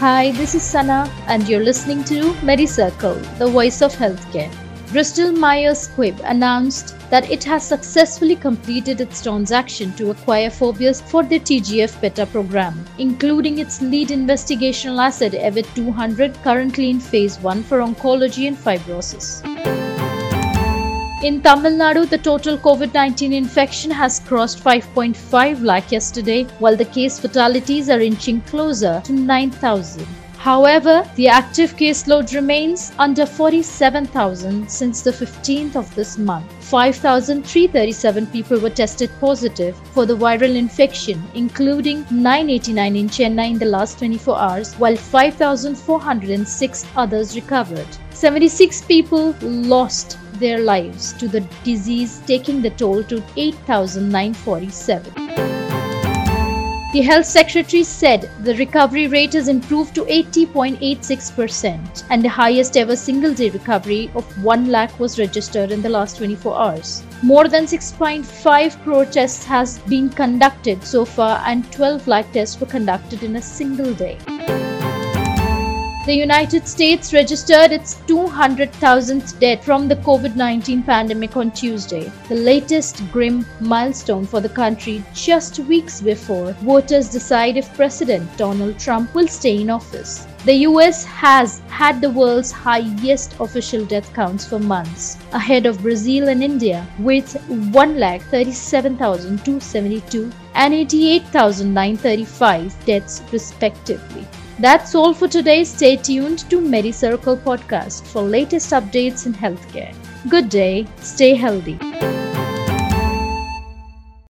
Hi, this is Sana, and you're listening to MediCircle, the voice of healthcare. Bristol Myers Squibb announced that it has successfully completed its transaction to acquire Phobius for the TGF-beta program, including its lead investigational asset EVIT-200, currently in phase 1 for oncology and fibrosis. In Tamil Nadu, the total COVID-19 infection has crossed 5.5 lakh yesterday, while the case fatalities are inching closer to 9,000. However, the active caseload remains under 47,000 since the 15th of this month. 5,337 people were tested positive for the viral infection, including 989 in Chennai in the last 24 hours, while 5,406 others recovered. 76 people lost their lives to the disease, taking the toll to 8,947. The Health Secretary said the recovery rate has improved to 80.86%, and the highest ever single-day recovery of 1 lakh was registered in the last 24 hours. More than 6.5 crore tests has been conducted so far, and 12 lakh tests were conducted in a single day. The United States registered its 200,000th death from the COVID-19 pandemic on Tuesday, the latest grim milestone for the country just weeks before voters decide if President Donald Trump will stay in office. The US has had the world's highest official death counts for months, ahead of Brazil and India, with 1,37,272 and 88,935 deaths respectively. That's all for today. Stay tuned to MediCircle podcast for latest updates in healthcare. Good day, stay healthy.